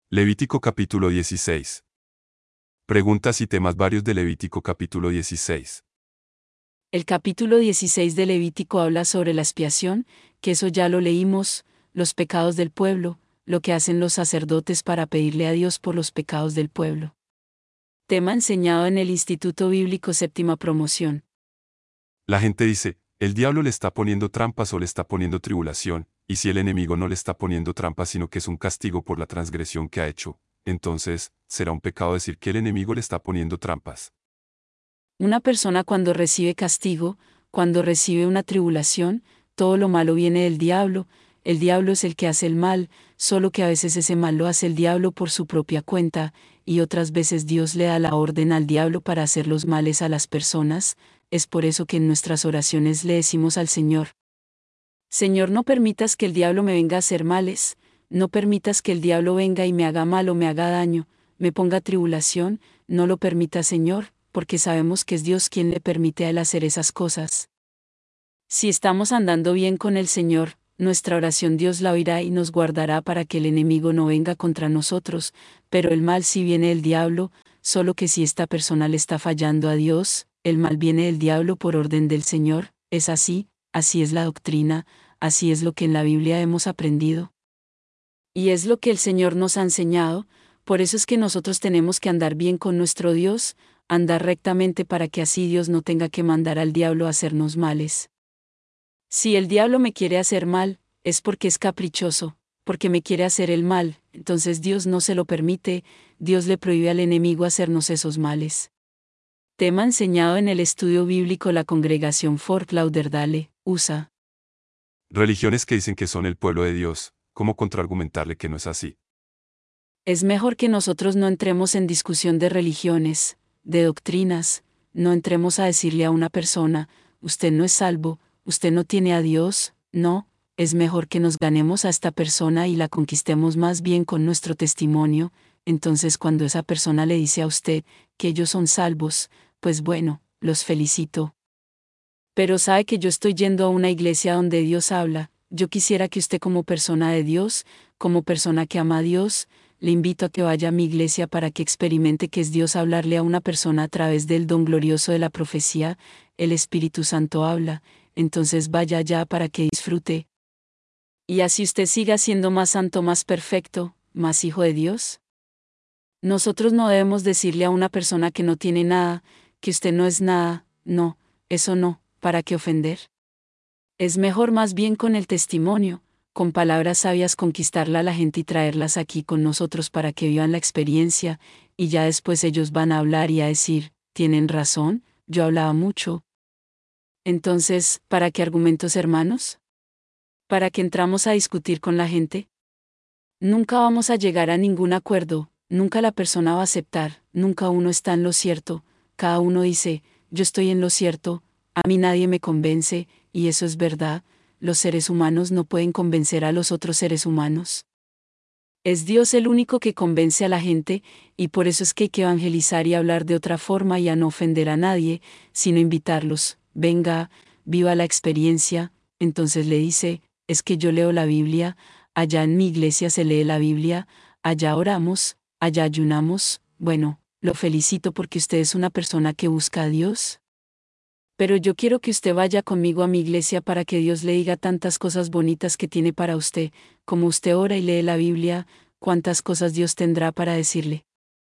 Levítico capítulo 16. Preguntas y temas varios de Levítico capítulo 16. El capítulo 16 de Levítico habla sobre la expiación, que eso ya lo leímos, los pecados del pueblo, lo que hacen los sacerdotes para pedirle a Dios por los pecados del pueblo. Tema enseñado en el Instituto Bíblico Séptima Promoción. La gente dice, el diablo le está poniendo trampas o le está poniendo tribulación, y si el enemigo no le está poniendo trampas sino que es un castigo por la transgresión que ha hecho, entonces, será un pecado decir que el enemigo le está poniendo trampas. Una persona cuando recibe castigo, cuando recibe una tribulación, todo lo malo viene del diablo, el diablo es el que hace el mal, solo que a veces ese mal lo hace el diablo por su propia cuenta, y otras veces Dios le da la orden al diablo para hacer los males a las personas, es por eso que en nuestras oraciones le decimos al Señor: Señor, no permitas que el diablo me venga a hacer males, no permitas que el diablo venga y me haga mal o me haga daño, me ponga tribulación, no lo permita, Señor, porque sabemos que es Dios quien le permite a él hacer esas cosas. Si estamos andando bien con el Señor, nuestra oración Dios la oirá y nos guardará para que el enemigo no venga contra nosotros, pero el mal sí viene del diablo, solo que si esta persona le está fallando a Dios, el mal viene del diablo por orden del Señor, es así es la doctrina, así es lo que en la Biblia hemos aprendido. Y es lo que el Señor nos ha enseñado, por eso es que nosotros tenemos que andar bien con nuestro Dios, andar rectamente para que así Dios no tenga que mandar al diablo a hacernos males. Si el diablo me quiere hacer mal, es porque es caprichoso, porque me quiere hacer el mal, entonces Dios no se lo permite, Dios le prohíbe al enemigo hacernos esos males. Tema enseñado en el estudio bíblico la congregación Fort Lauderdale, USA. Religiones que dicen que son el pueblo de Dios, ¿cómo contraargumentarle que no es así? Es mejor que nosotros no entremos en discusión de religiones, de doctrinas, no entremos a decirle a una persona, usted no es salvo, usted no tiene a Dios, no, es mejor que nos ganemos a esta persona y la conquistemos más bien con nuestro testimonio, entonces cuando esa persona le dice a usted que ellos son salvos, pues bueno, los felicito. Pero sabe que yo estoy yendo a una iglesia donde Dios habla, yo quisiera que usted como persona de Dios, como persona que ama a Dios, le invito a que vaya a mi iglesia para que experimente que es Dios hablarle a una persona a través del don glorioso de la profecía, el Espíritu Santo habla, entonces vaya allá para que disfrute. Y así usted siga siendo más santo, más perfecto, más hijo de Dios. Nosotros no debemos decirle a una persona que no tiene nada, que usted no es nada, no, eso no, ¿para qué ofender? Es mejor más bien con el testimonio, con palabras sabias conquistarla a la gente y traerlas aquí con nosotros para que vivan la experiencia, y ya después ellos van a hablar y a decir, tienen razón, yo hablaba mucho. Entonces, ¿para qué argumentos, hermanos? ¿Para qué entramos a discutir con la gente? Nunca vamos a llegar a ningún acuerdo, nunca la persona va a aceptar, nunca uno está en lo cierto, cada uno dice, yo estoy en lo cierto, a mí nadie me convence, y eso es verdad, los seres humanos no pueden convencer a los otros seres humanos. Es Dios el único que convence a la gente, y por eso es que hay que evangelizar y hablar de otra forma y a no ofender a nadie, sino invitarlos, venga, viva la experiencia, entonces le dice, es que yo leo la Biblia, allá en mi iglesia se lee la Biblia, allá oramos, allá ayunamos, bueno, lo felicito porque usted es una persona que busca a Dios. Pero yo quiero que usted vaya conmigo a mi iglesia para que Dios le diga tantas cosas bonitas que tiene para usted, como usted ora y lee la Biblia, cuántas cosas Dios tendrá para decirle.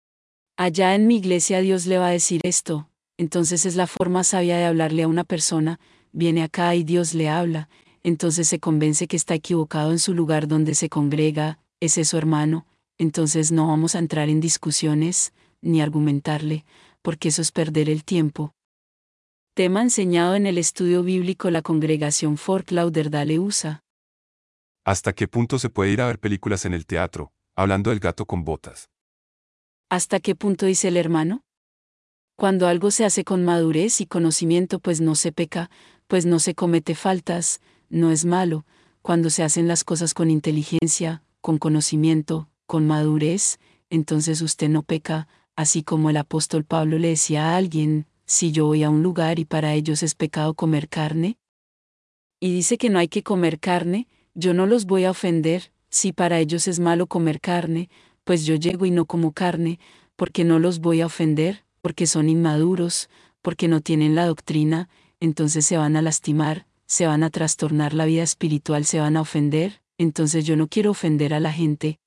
Allá en mi iglesia Dios le va a decir esto, entonces es la forma sabia de hablarle a una persona, viene acá y Dios le habla, entonces se convence que está equivocado en su lugar donde se congrega, es eso, hermano, entonces no vamos a entrar en discusiones, ni argumentarle, porque eso es perder el tiempo. Tema enseñado en el estudio bíblico la congregación Fort Lauderdale, USA. ¿Hasta qué punto se puede ir a ver películas en el teatro, hablando del gato con botas? ¿Hasta qué punto dice el hermano? Cuando algo se hace con madurez y conocimiento, pues no se peca, pues no se comete faltas, no es malo. Cuando se hacen las cosas con inteligencia, con conocimiento, con madurez, entonces usted no peca, así como el apóstol Pablo le decía a alguien, si yo voy a un lugar y para ellos es pecado comer carne, y dice que no hay que comer carne, yo no los voy a ofender, si para ellos es malo comer carne, pues yo llego y no como carne, porque no los voy a ofender, porque son inmaduros, porque no tienen la doctrina, entonces se van a lastimar, se van a trastornar la vida espiritual, se van a ofender, entonces yo no quiero ofender a la gente.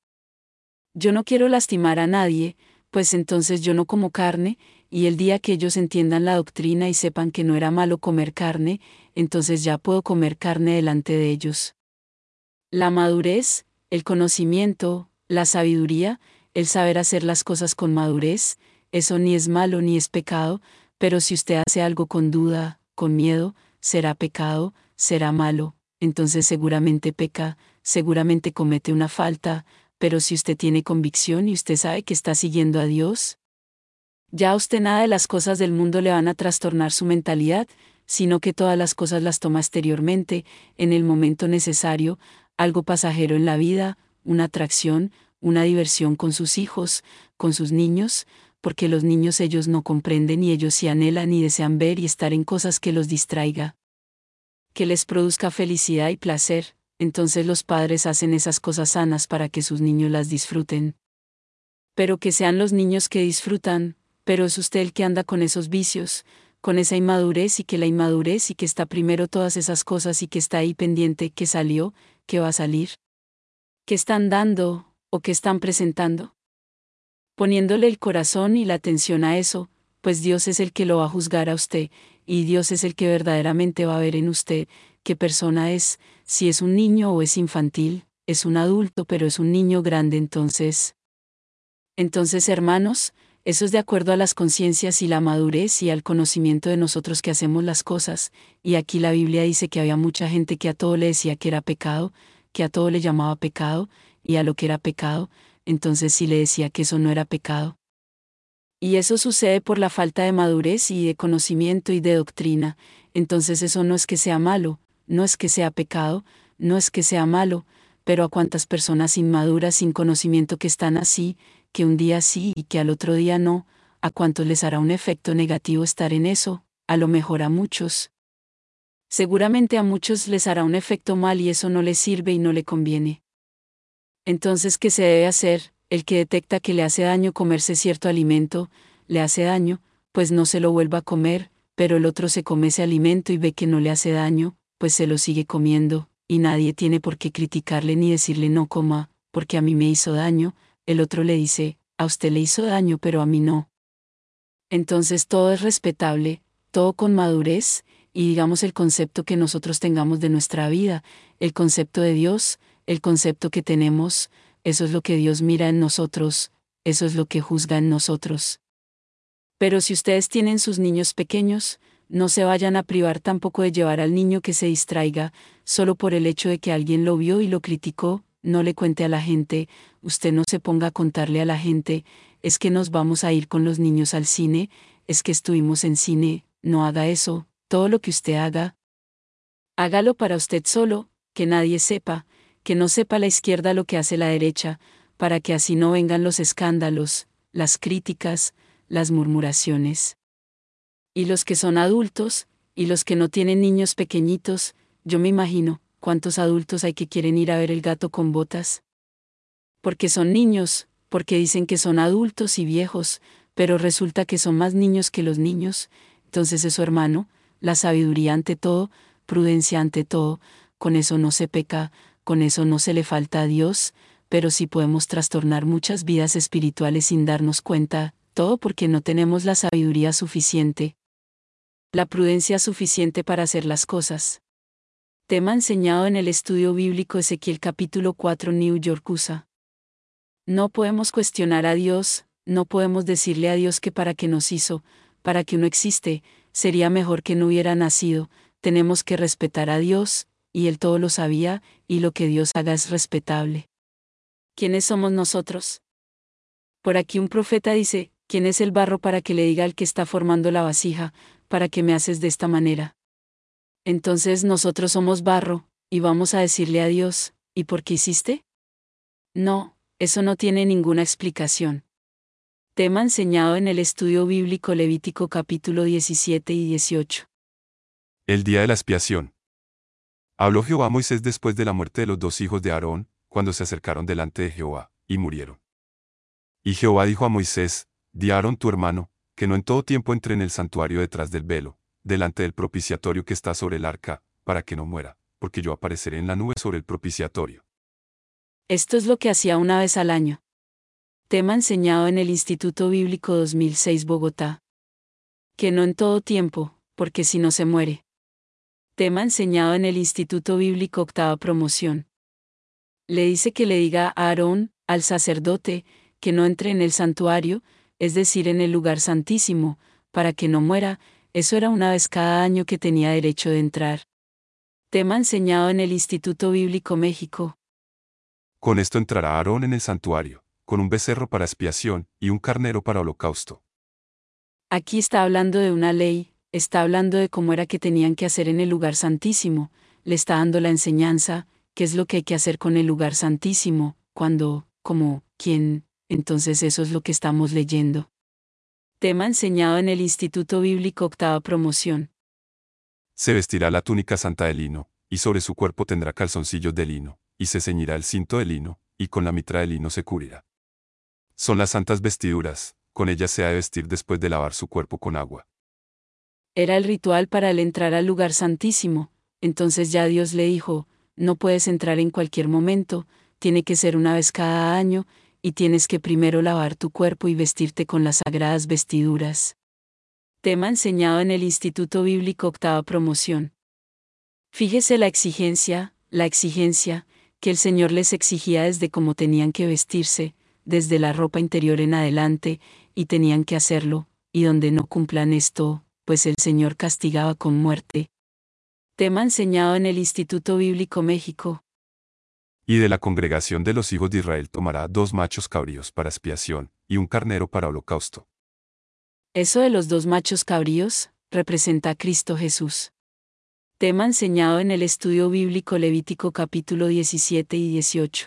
Yo no quiero lastimar a nadie, pues entonces yo no como carne, y el día que ellos entiendan la doctrina y sepan que no era malo comer carne, entonces ya puedo comer carne delante de ellos. La madurez, el conocimiento, la sabiduría, el saber hacer las cosas con madurez, eso ni es malo ni es pecado, pero si usted hace algo con duda, con miedo, será pecado, será malo, entonces seguramente peca, seguramente comete una falta, pero si usted tiene convicción y usted sabe que está siguiendo a Dios, ya a usted nada de las cosas del mundo le van a trastornar su mentalidad, sino que todas las cosas las toma exteriormente, en el momento necesario, algo pasajero en la vida, una atracción, una diversión con sus hijos, con sus niños, porque los niños ellos no comprenden y ellos sí anhelan y desean ver y estar en cosas que los distraiga, que les produzca felicidad y placer, entonces los padres hacen esas cosas sanas para que sus niños las disfruten. Pero que sean los niños que disfrutan, pero es usted el que anda con esos vicios, con esa inmadurez y que la inmadurez y que está primero todas esas cosas y que está ahí pendiente que salió, que va a salir, que están dando o que están presentando. Poniéndole el corazón y la atención a eso, pues Dios es el que lo va a juzgar a usted, y Dios es el que verdaderamente va a ver en usted qué persona es, si es un niño o es infantil, es un adulto pero es un niño grande entonces. Entonces, hermanos, eso es de acuerdo a las conciencias y la madurez y al conocimiento de nosotros que hacemos las cosas, y aquí la Biblia dice que había mucha gente que a todo le decía que era pecado, que a todo le llamaba pecado, y a lo que era pecado, entonces sí le decía que eso no era pecado. Y eso sucede por la falta de madurez y de conocimiento y de doctrina, entonces eso no es que sea malo, no es que sea pecado, no es que sea malo, pero a cuántas personas inmaduras sin conocimiento que están así, que un día sí y que al otro día no, a cuántos les hará un efecto negativo estar en eso, a lo mejor a muchos. Seguramente a muchos les hará un efecto mal y eso no les sirve y no le conviene. Entonces, ¿qué se debe hacer? El que detecta que le hace daño comerse cierto alimento, le hace daño, pues no se lo vuelva a comer, pero el otro se come ese alimento y ve que no le hace daño, pues se lo sigue comiendo, y nadie tiene por qué criticarle ni decirle no coma, porque a mí me hizo daño, el otro le dice, a usted le hizo daño pero a mí no. Entonces todo es respetable, todo con madurez, y digamos el concepto que nosotros tengamos de nuestra vida, el concepto de Dios, el concepto que tenemos, eso es lo que Dios mira en nosotros, eso es lo que juzga en nosotros. Pero si ustedes tienen sus niños pequeños, no se vayan a privar tampoco de llevar al niño que se distraiga, solo por el hecho de que alguien lo vio y lo criticó, no le cuente a la gente, usted no se ponga a contarle a la gente, es que nos vamos a ir con los niños al cine, es que estuvimos en cine, no haga eso, todo lo que usted haga, hágalo para usted solo, que nadie sepa, que no sepa la izquierda lo que hace la derecha, para que así no vengan los escándalos, las críticas, las murmuraciones. Y los que son adultos, y los que no tienen niños pequeñitos, yo me imagino, ¿cuántos adultos hay que quieren ir a ver El gato con botas? Porque son niños, porque dicen que son adultos y viejos, pero resulta que son más niños que los niños, entonces eso hermano, la sabiduría ante todo, prudencia ante todo, con eso no se peca, con eso no se le falta a Dios, pero sí podemos trastornar muchas vidas espirituales sin darnos cuenta, todo porque no tenemos la sabiduría suficiente, la prudencia suficiente para hacer las cosas. Tema enseñado en el estudio bíblico Ezequiel capítulo 4 New York USA. No podemos cuestionar a Dios, no podemos decirle a Dios que para qué nos hizo, para que uno existe, sería mejor que no hubiera nacido, tenemos que respetar a Dios, y Él todo lo sabía, y lo que Dios haga es respetable. ¿Quiénes somos nosotros? Por aquí un profeta dice, ¿quién es el barro para que le diga al que está formando la vasija, para que me haces de esta manera? Entonces nosotros somos barro, y vamos a decirle a Dios, ¿y por qué hiciste? No, eso no tiene ninguna explicación. Tema enseñado en el estudio bíblico Levítico capítulo 17 y 18. El día de la expiación. Habló Jehová a Moisés después de la muerte de los dos hijos de Aarón, cuando se acercaron delante de Jehová, y murieron. Y Jehová dijo a Moisés, di a Aarón tu hermano, que no en todo tiempo entre en el santuario detrás del velo, delante del propiciatorio que está sobre el arca, para que no muera, porque yo apareceré en la nube sobre el propiciatorio. Esto es lo que hacía una vez al año. Tema enseñado en el Instituto Bíblico 2006 Bogotá. Que no en todo tiempo, porque si no se muere. Tema enseñado en el Instituto Bíblico Octava Promoción. Le dice que le diga a Aarón, al sacerdote, que no entre en el santuario, es decir, en el lugar santísimo, para que no muera. Eso era una vez cada año que tenía derecho de entrar. Tema enseñado en el Instituto Bíblico México. Con esto entrará Aarón en el santuario, con un becerro para expiación y un carnero para holocausto. Aquí está hablando de una ley, está hablando de cómo era que tenían que hacer en el lugar santísimo, le está dando la enseñanza, qué es lo que hay que hacer con el lugar santísimo, cuándo, cómo, quién. Entonces eso es lo que estamos leyendo. Tema enseñado en el Instituto Bíblico Octava Promoción. Se vestirá la túnica santa de lino, y sobre su cuerpo tendrá calzoncillos de lino, y se ceñirá el cinto de lino, y con la mitra de lino se cubrirá. Son las santas vestiduras, con ellas se ha de vestir después de lavar su cuerpo con agua. Era el ritual para él entrar al lugar santísimo, entonces ya Dios le dijo, no puedes entrar en cualquier momento, tiene que ser una vez cada año, y tienes que primero lavar tu cuerpo y vestirte con las sagradas vestiduras. Tema enseñado en el Instituto Bíblico Octava Promoción. Fíjese la exigencia, que el Señor les exigía desde cómo tenían que vestirse, desde la ropa interior en adelante, y tenían que hacerlo, y donde no cumplan esto, pues el Señor castigaba con muerte. Tema enseñado en el Instituto Bíblico México. Y de la congregación de los hijos de Israel tomará 2 machos cabríos para expiación, y un carnero para holocausto. Eso de los 2 machos cabríos, representa a Cristo Jesús. Tema enseñado en el estudio bíblico Levítico capítulo 17 y 18.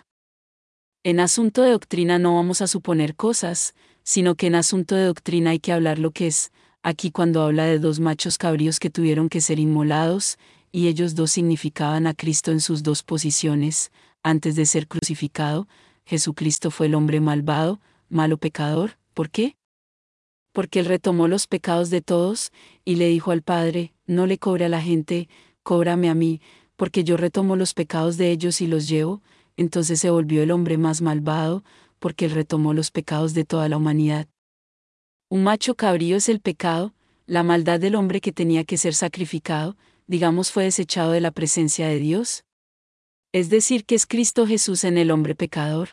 En asunto de doctrina no vamos a suponer cosas, sino que en asunto de doctrina hay que hablar lo que es. Aquí cuando habla de 2 machos cabríos que tuvieron que ser inmolados, y ellos 2 significaban a Cristo en sus 2 posiciones. Antes de ser crucificado, Jesucristo fue el hombre malvado, malo pecador. ¿Por qué? Porque él retomó los pecados de todos, y le dijo al Padre, no le cobre a la gente, cóbrame a mí, porque yo retomo los pecados de ellos y los llevo. Entonces se volvió el hombre más malvado, porque él retomó los pecados de toda la humanidad. Un macho cabrío es el pecado, la maldad del hombre que tenía que ser sacrificado, digamos fue desechado de la presencia de Dios. Es decir, que es Cristo Jesús en el hombre pecador.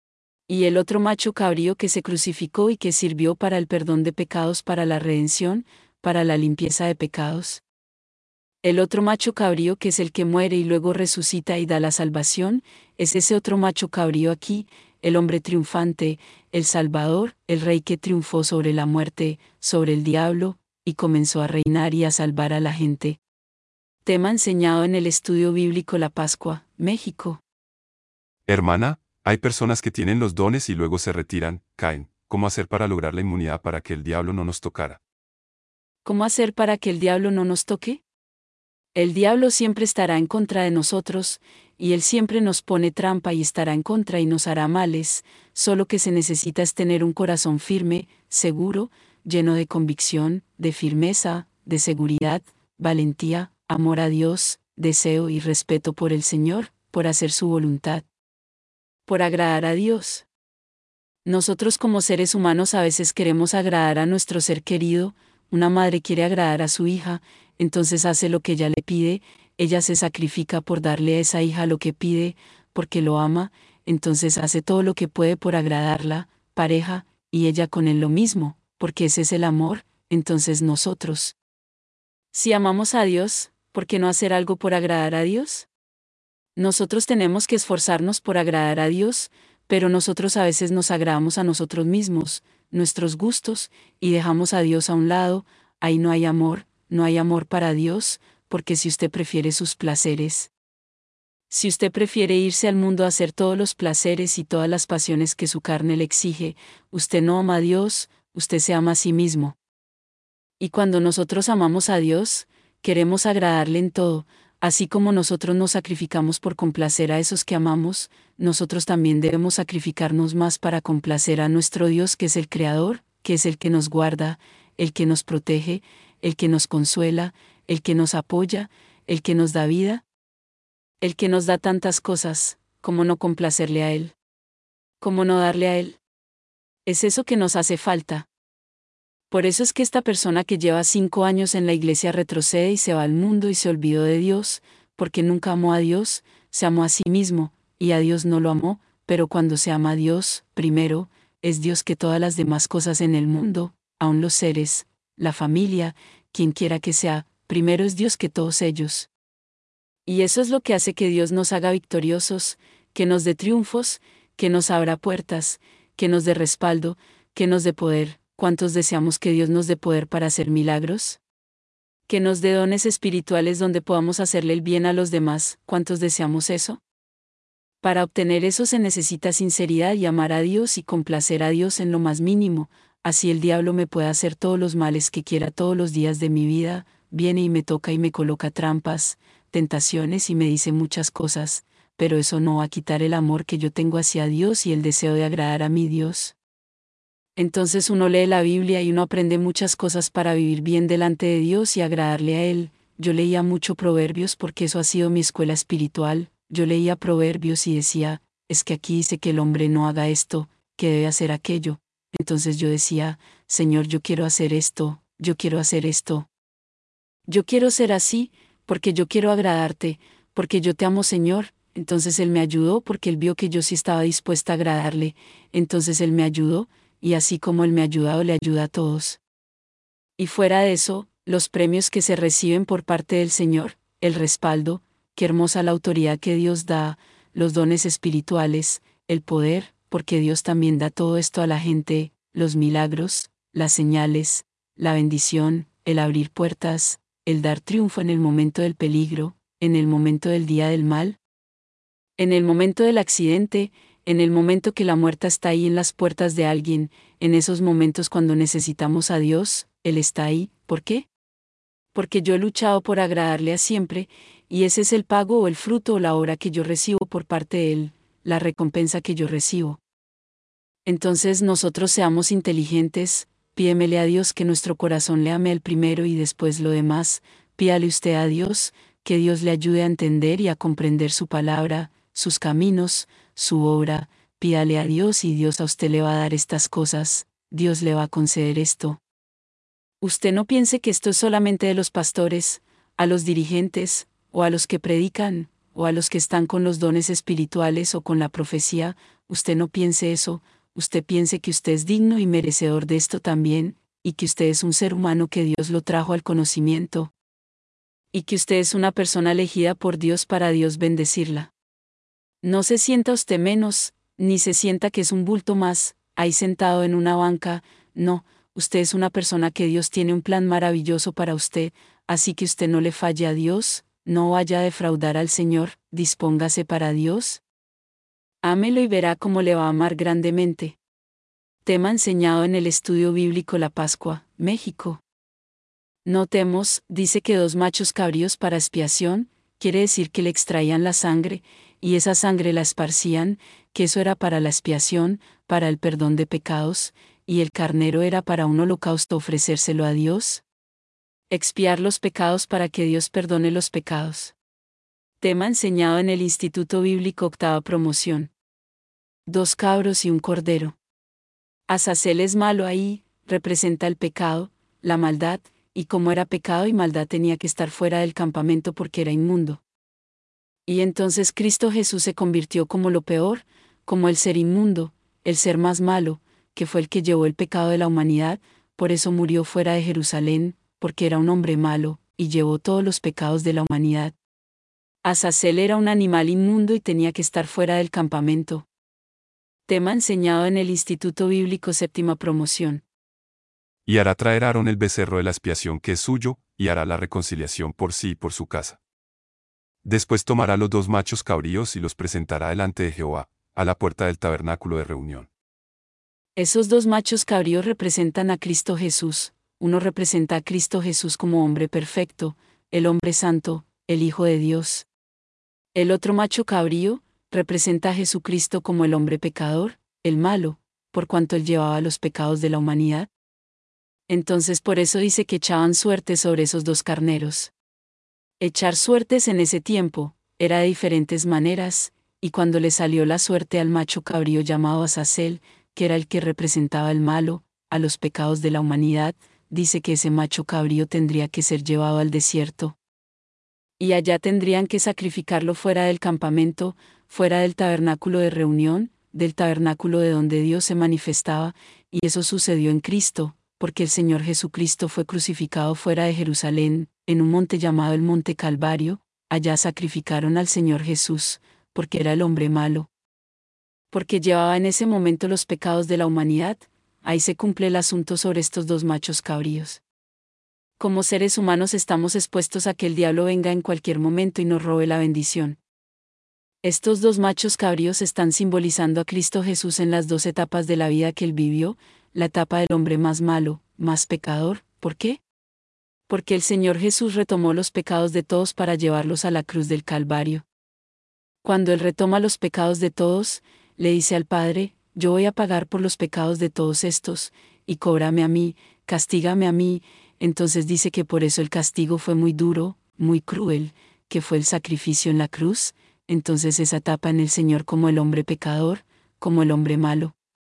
Y el otro macho cabrío que se crucificó y que sirvió para el perdón de pecados, para la redención, para la limpieza de pecados. El otro macho cabrío que es el que muere y luego resucita y da la salvación, es ese otro macho cabrío aquí, el hombre triunfante, el Salvador, el Rey que triunfó sobre la muerte, sobre el diablo, y comenzó a reinar y a salvar a la gente. Tema enseñado en el estudio bíblico La Pascua, México. Hermana, hay personas que tienen los dones y luego se retiran, caen. ¿Cómo hacer para lograr la inmunidad para que el diablo no nos tocara? ¿Cómo hacer para que el diablo no nos toque? El diablo siempre estará en contra de nosotros, y él siempre nos pone trampa y estará en contra y nos hará males, solo que se necesita es tener un corazón firme, seguro, lleno de convicción, de firmeza, de seguridad, valentía, amor a Dios, deseo y respeto por el Señor, por hacer su voluntad, por agradar a Dios. Nosotros como seres humanos a veces queremos agradar a nuestro ser querido, una madre quiere agradar a su hija, entonces hace lo que ella le pide, ella se sacrifica por darle a esa hija lo que pide, porque lo ama, entonces hace todo lo que puede por agradarla, pareja, y ella con él lo mismo, porque ese es el amor, entonces nosotros. Si amamos a Dios, ¿por qué no hacer algo por agradar a Dios? Nosotros tenemos que esforzarnos por agradar a Dios, pero nosotros a veces nos agradamos a nosotros mismos, nuestros gustos, y dejamos a Dios a un lado. Ahí no hay amor para Dios, porque si usted prefiere sus placeres, si usted prefiere irse al mundo a hacer todos los placeres y todas las pasiones que su carne le exige, usted no ama a Dios, usted se ama a sí mismo. Y cuando nosotros amamos a Dios, queremos agradarle en todo, Así como nosotros nos sacrificamos por complacer a esos que amamos, nosotros también debemos sacrificarnos más para complacer a nuestro Dios, que es el Creador, que es el que nos guarda, el que nos protege, el que nos consuela, el que nos apoya, el que nos da vida, el que nos da tantas cosas. ¿Cómo no complacerle a Él? ¿Cómo no darle a Él? Es eso que nos hace falta. Por eso es que esta persona que lleva 5 años en la iglesia retrocede y se va al mundo y se olvidó de Dios, porque nunca amó a Dios, se amó a sí mismo, y a Dios no lo amó, pero cuando se ama a Dios, primero, es Dios que todas las demás cosas en el mundo, aun los seres, la familia, quien quiera que sea, primero es Dios que todos ellos. Y eso es lo que hace que Dios nos haga victoriosos, que nos dé triunfos, que nos abra puertas, que nos dé respaldo, que nos dé poder. ¿Cuántos deseamos que Dios nos dé poder para hacer milagros? Que nos dé dones espirituales donde podamos hacerle el bien a los demás. ¿Cuántos deseamos eso? Para obtener eso se necesita sinceridad y amar a Dios y complacer a Dios en lo más mínimo. Así el diablo me puede hacer todos los males que quiera todos los días de mi vida, viene y me toca y me coloca trampas, tentaciones y me dice muchas cosas, pero eso no va a quitar el amor que yo tengo hacia Dios y el deseo de agradar a mi Dios. Entonces uno lee la Biblia y uno aprende muchas cosas para vivir bien delante de Dios y agradarle a Él. Yo leía mucho Proverbios porque eso ha sido mi escuela espiritual. Yo leía Proverbios y decía, es que aquí dice que el hombre no haga esto, que debe hacer aquello. Entonces yo decía, Señor, yo quiero hacer esto, yo quiero hacer esto. Yo quiero ser así, porque yo quiero agradarte, porque yo te amo, Señor. Entonces Él me ayudó porque Él vio que yo sí estaba dispuesta a agradarle. Entonces Él me ayudó, y así como Él me ha ayudado, le ayuda a todos. Y fuera de eso, los premios que se reciben por parte del Señor, el respaldo, qué hermosa la autoridad que Dios da, los dones espirituales, el poder, porque Dios también da todo esto a la gente, los milagros, las señales, la bendición, el abrir puertas, el dar triunfo en el momento del peligro, en el momento del día del mal, en el momento del accidente, en el momento que la muerte está ahí en las puertas de alguien, en esos momentos cuando necesitamos a Dios, Él está ahí. ¿Por qué? Porque yo he luchado por agradarle a siempre, y ese es el pago o el fruto o la obra que yo recibo por parte de Él, la recompensa que yo recibo. Entonces nosotros seamos inteligentes, pídemele a Dios que nuestro corazón le ame al primero y después lo demás, pídale usted a Dios, que Dios le ayude a entender y a comprender su palabra, sus caminos, su obra, pídale a Dios y Dios a usted le va a dar estas cosas, Dios le va a conceder esto. Usted no piense que esto es solamente de los pastores, a los dirigentes, o a los que predican, o a los que están con los dones espirituales o con la profecía, usted no piense eso, usted piense que usted es digno y merecedor de esto también, y que usted es un ser humano que Dios lo trajo al conocimiento, y que usted es una persona elegida por Dios para Dios bendecirla. No se sienta usted menos, ni se sienta que es un bulto más, ahí sentado en una banca, no, usted es una persona que Dios tiene un plan maravilloso para usted, así que usted no le falle a Dios, no vaya a defraudar al Señor, dispóngase para Dios. Ámelo y verá cómo le va a amar grandemente. Tema enseñado en el estudio bíblico La Pascua, México. Notemos, dice que 2 machos cabríos para expiación, quiere decir que le extraían la sangre, y esa sangre la esparcían, que eso era para la expiación, para el perdón de pecados, y el carnero era para un holocausto ofrecérselo a Dios. Expiar los pecados para que Dios perdone los pecados. Tema enseñado en el Instituto Bíblico Octava Promoción. 2 cabros y un cordero. Azazel es malo ahí, representa el pecado, la maldad, y como era pecado y maldad tenía que estar fuera del campamento porque era inmundo. Y entonces Cristo Jesús se convirtió como lo peor, como el ser inmundo, el ser más malo, que fue el que llevó el pecado de la humanidad, por eso murió fuera de Jerusalén, porque era un hombre malo, y llevó todos los pecados de la humanidad. Azazel era un animal inmundo y tenía que estar fuera del campamento. Tema enseñado en el Instituto Bíblico Séptima Promoción. Y hará traer a Aarón el becerro de la expiación que es suyo, y hará la reconciliación por sí y por su casa. Después tomará los 2 machos cabríos y los presentará delante de Jehová, a la puerta del tabernáculo de reunión. Esos 2 machos cabríos representan a Cristo Jesús. Uno representa a Cristo Jesús como hombre perfecto, el hombre santo, el Hijo de Dios. El otro macho cabrío representa a Jesucristo como el hombre pecador, el malo, por cuanto él llevaba los pecados de la humanidad. Entonces por eso dice que echaban suertes sobre esos dos carneros. Echar suertes en ese tiempo era de diferentes maneras, y cuando le salió la suerte al macho cabrío llamado Azazel, que era el que representaba el malo, a los pecados de la humanidad, dice que ese macho cabrío tendría que ser llevado al desierto. Y allá tendrían que sacrificarlo fuera del campamento, fuera del tabernáculo de reunión, del tabernáculo de donde Dios se manifestaba, y eso sucedió en Cristo, porque el Señor Jesucristo fue crucificado fuera de Jerusalén, en un monte llamado el Monte Calvario. Allá sacrificaron al Señor Jesús, porque era el hombre malo. Porque llevaba en ese momento los pecados de la humanidad. Ahí se cumple el asunto sobre estos dos machos cabríos. Como seres humanos estamos expuestos a que el diablo venga en cualquier momento y nos robe la bendición. Estos dos machos cabríos están simbolizando a Cristo Jesús en las dos etapas de la vida que él vivió, la etapa del hombre más malo, más pecador. ¿Por qué? Porque el Señor Jesús retomó los pecados de todos para llevarlos a la cruz del Calvario. Cuando él retoma los pecados de todos, le dice al Padre: yo voy a pagar por los pecados de todos estos, y cóbrame a mí, castígame a mí. Entonces dice que por eso el castigo fue muy duro, muy cruel, que fue el sacrificio en la cruz. Entonces esa etapa en el Señor como el hombre pecador, como el hombre malo.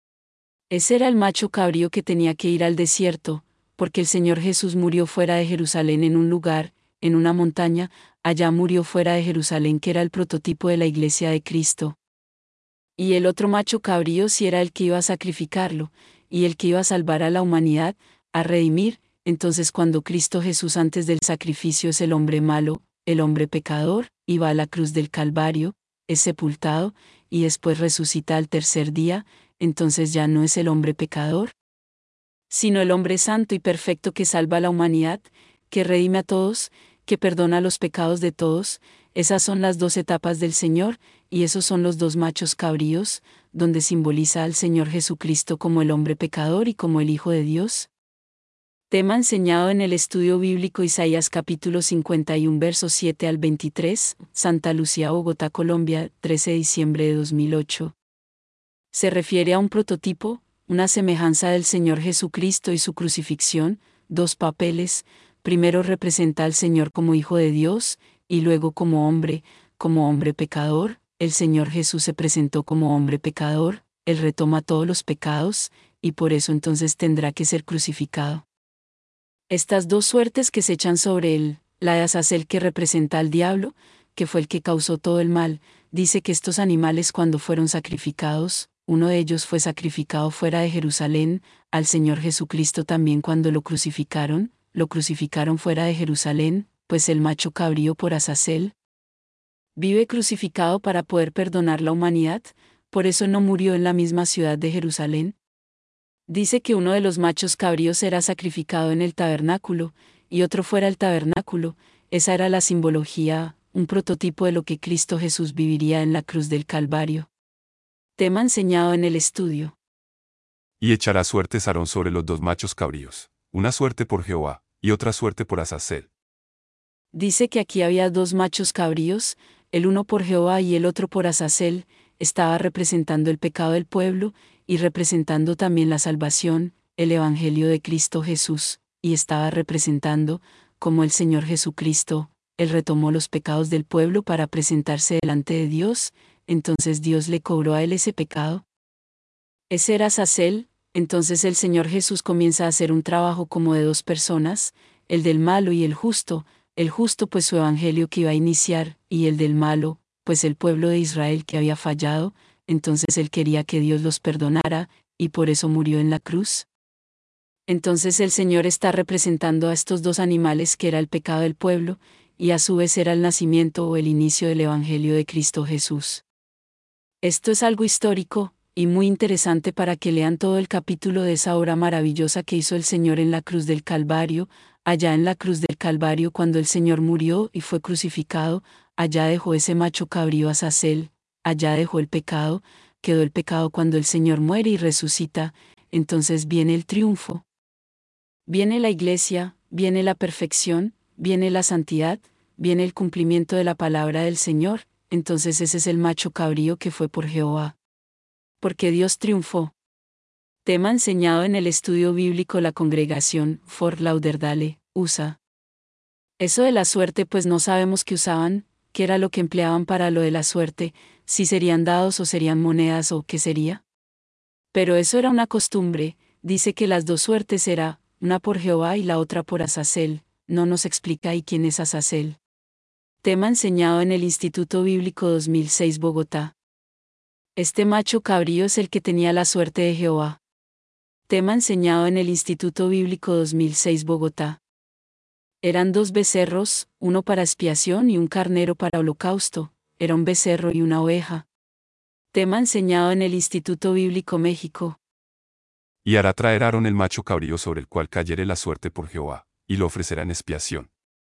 Ese era el macho cabrío que tenía que ir al desierto, porque el Señor Jesús murió fuera de Jerusalén en un lugar, en una montaña. Allá murió fuera de Jerusalén, que era el prototipo de la iglesia de Cristo. Y el otro macho cabrío sí era el que iba a sacrificarlo, y el que iba a salvar a la humanidad, a redimir. Entonces cuando Cristo Jesús antes del sacrificio es el hombre malo, el hombre pecador, y va a la cruz del Calvario, es sepultado, y después resucita al tercer día, entonces ya no es el hombre pecador, sino el hombre santo y perfecto que salva a la humanidad, que redime a todos, que perdona los pecados de todos. Esas son las dos etapas del Señor, y esos son los dos machos cabríos, donde simboliza al Señor Jesucristo como el hombre pecador y como el Hijo de Dios. Tema enseñado en el estudio bíblico Isaías capítulo 51 versos 7 al 23, Santa Lucía, Bogotá, Colombia, 13 de diciembre de 2008. Se refiere a un prototipo, una semejanza del Señor Jesucristo y su crucifixión, dos papeles. Primero representa al Señor como Hijo de Dios, y luego como hombre pecador. El Señor Jesús se presentó como hombre pecador, él retoma todos los pecados, y por eso entonces tendrá que ser crucificado. Estas dos suertes que se echan sobre él, la de Azazel que representa al diablo, que fue el que causó todo el mal, dice que estos animales cuando fueron sacrificados, uno de ellos fue sacrificado fuera de Jerusalén, al Señor Jesucristo también cuando lo crucificaron fuera de Jerusalén, pues el macho cabrío por Azazel vive crucificado para poder perdonar la humanidad, por eso no murió en la misma ciudad de Jerusalén. Dice que uno de los machos cabríos era sacrificado en el tabernáculo, y otro fuera del tabernáculo. Esa era la simbología, un prototipo de lo que Cristo Jesús viviría en la cruz del Calvario. Tema enseñado en el estudio. Y echará suertes Aarón sobre los dos machos cabríos, una suerte por Jehová, y otra suerte por Azazel. Dice que aquí había dos machos cabríos, el uno por Jehová y el otro por Azazel. Estaba representando el pecado del pueblo, y representando también la salvación, el Evangelio de Cristo Jesús, y estaba representando, como el Señor Jesucristo, él retomó los pecados del pueblo para presentarse delante de Dios, entonces Dios le cobró a él ese pecado. Ese era Azazel. Entonces el Señor Jesús comienza a hacer un trabajo como de dos personas, el del malo y el justo pues su evangelio que iba a iniciar, y el del malo, pues el pueblo de Israel que había fallado. Entonces él quería que Dios los perdonara, y por eso murió en la cruz. Entonces el Señor está representando a estos dos animales que era el pecado del pueblo, y a su vez era el nacimiento o el inicio del Evangelio de Cristo Jesús. Esto es algo histórico, y muy interesante para que lean todo el capítulo de esa obra maravillosa que hizo el Señor en la cruz del Calvario. Allá en la cruz del Calvario cuando el Señor murió y fue crucificado, allá dejó ese macho cabrío Azazel, allá dejó el pecado, quedó el pecado cuando el Señor muere y resucita, entonces viene el triunfo. Viene la iglesia, viene la perfección, viene la santidad, viene el cumplimiento de la palabra del Señor, entonces ese es el macho cabrío que fue por Jehová. Porque Dios triunfó. Tema enseñado en el estudio bíblico la congregación Fort Lauderdale, USA. Eso de la suerte pues no sabemos qué usaban, qué era lo que empleaban para lo de la suerte, si serían dados o serían monedas o qué sería. Pero eso era una costumbre, dice que las dos suertes era, una por Jehová y la otra por Azazel, no nos explica ahí quién es Azazel. Tema enseñado en el Instituto Bíblico 2006 Bogotá. Este macho cabrío es el que tenía la suerte de Jehová. Tema enseñado en el Instituto Bíblico 2006 Bogotá. Eran 2 becerros, uno para expiación y un carnero para holocausto, era un becerro y una oveja. Tema enseñado en el Instituto Bíblico México. Y hará traer Aarón el macho cabrío sobre el cual cayere la suerte por Jehová, y lo ofrecerá en expiación.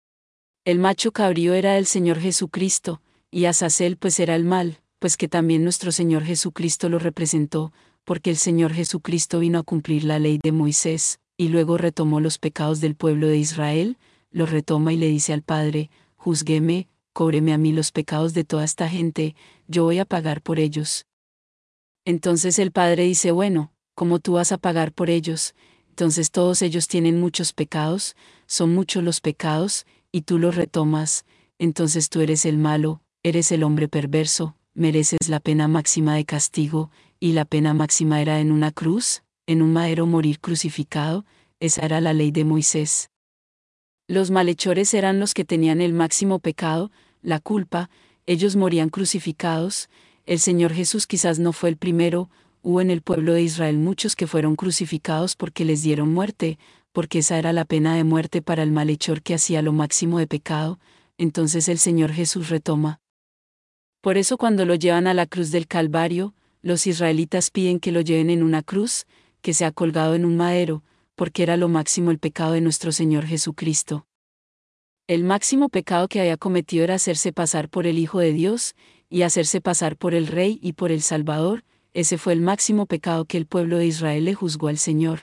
El macho cabrío era el Señor Jesucristo, y Azazel pues era el mal, pues que también nuestro Señor Jesucristo lo representó, porque el Señor Jesucristo vino a cumplir la ley de Moisés, y luego retomó los pecados del pueblo de Israel, los retoma y le dice al Padre, júzgueme, cóbreme a mí los pecados de toda esta gente, yo voy a pagar por ellos. Entonces el Padre dice, bueno, ¿cómo tú vas a pagar por ellos? Entonces todos ellos tienen muchos pecados, son muchos los pecados, y tú los retomas, entonces tú eres el malo, eres el hombre perverso, mereces la pena máxima de castigo, y la pena máxima era en una cruz, en un madero morir crucificado, esa era la ley de Moisés. Los malhechores eran los que tenían el máximo pecado, la culpa, ellos morían crucificados, el Señor Jesús quizás no fue el primero, hubo en el pueblo de Israel muchos que fueron crucificados porque les dieron muerte, porque esa era la pena de muerte para el malhechor que hacía lo máximo de pecado, entonces el Señor Jesús retoma. Por eso cuando lo llevan a la cruz del Calvario, los israelitas piden que lo lleven en una cruz, que sea colgado en un madero, porque era lo máximo el pecado de nuestro Señor Jesucristo. El máximo pecado que había cometido era hacerse pasar por el Hijo de Dios, y hacerse pasar por el Rey y por el Salvador, ese fue el máximo pecado que el pueblo de Israel le juzgó al Señor.